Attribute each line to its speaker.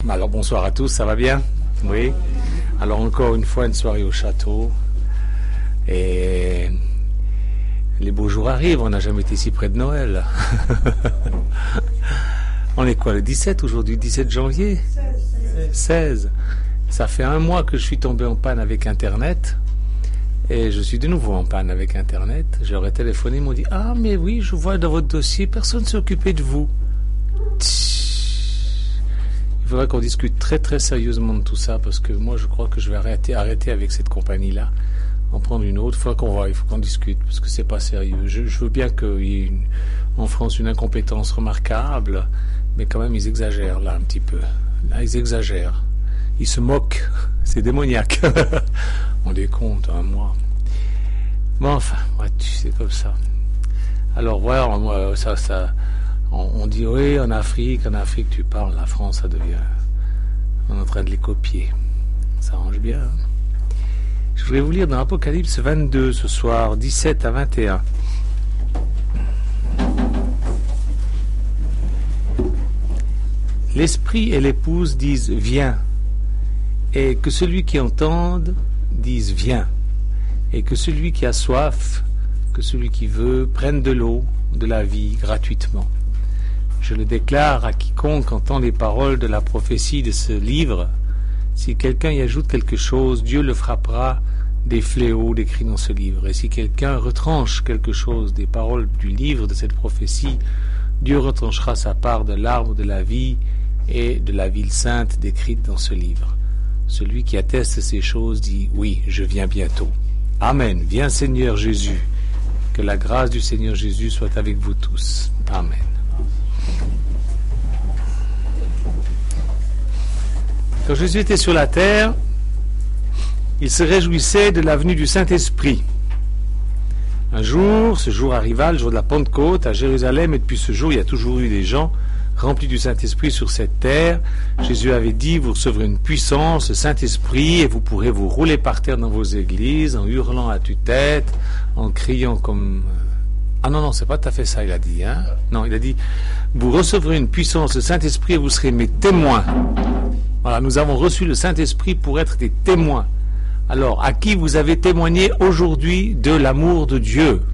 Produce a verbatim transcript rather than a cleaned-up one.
Speaker 1: Alors bonsoir à tous, ça va bien? Oui. Alors encore une fois, une soirée au château. Et les beaux jours arrivent, on n'a jamais été si près de Noël. On est quoi, le dix-sept aujourd'hui, dix-sept janvier? seize. Ça fait un mois que je suis tombé en panne avec Internet. Et je suis de nouveau en panne avec Internet. Je leur ai téléphoné, ils m'ont dit « Ah, mais oui, je vois dans votre dossier, personne ne s'est occupé de vous. » Il faudrait qu'on discute très très sérieusement de tout ça, parce que moi je crois que je vais arrêter, arrêter avec cette compagnie-là, en prendre une autre. Il faut qu'on voit, il faut qu'on discute, parce que c'est pas sérieux. Je, je veux bien qu'il y ait une, en France une incompétence remarquable, mais quand même ils exagèrent là un petit peu. Là ils exagèrent. Ils se moquent. C'est démoniaque. On les compte, hein, moi. Bon, enfin, ouais, tu sais, comme ça. Alors, voilà, moi, ça, ça, on, on dit, oui, en Afrique, en Afrique, tu parles, la France, ça devient, on est en train de les copier. Ça arrange bien. Hein. Je voulais vous lire dans Apocalypse vingt-deux, ce soir, dix-sept à vingt et un. L'esprit et l'épouse disent, viens. Et que celui qui entende dise viens, et que celui qui a soif, que celui qui veut, prenne de l'eau, de la vie, gratuitement. Je le déclare à quiconque entend les paroles de la prophétie de ce livre. Si quelqu'un y ajoute quelque chose, Dieu le frappera des fléaux décrits dans ce livre. Et si quelqu'un retranche quelque chose des paroles du livre de cette prophétie, Dieu retranchera sa part de l'arbre de la vie et de la ville sainte décrite dans ce livre. Celui qui atteste ces choses dit « Oui, je viens bientôt. » Amen. Viens Seigneur Jésus. Que la grâce du Seigneur Jésus soit avec vous tous. Amen. Quand Jésus était sur la terre, il se réjouissait de la venue du Saint-Esprit. Un jour, ce jour arriva, le jour de la Pentecôte, à Jérusalem, et depuis ce jour, il y a toujours eu des gens rempli du Saint-Esprit sur cette terre. Jésus avait dit, vous recevrez une puissance, le Saint-Esprit, et vous pourrez vous rouler par terre dans vos églises, en hurlant à tue-tête, en criant comme... Ah non, non, c'est pas tout à fait ça, il a dit. Hein non, il a dit, vous recevrez une puissance, le Saint-Esprit, et vous serez mes témoins. Voilà, nous avons reçu le Saint-Esprit pour être des témoins. Alors, à qui vous avez témoigné aujourd'hui de l'amour de Dieu?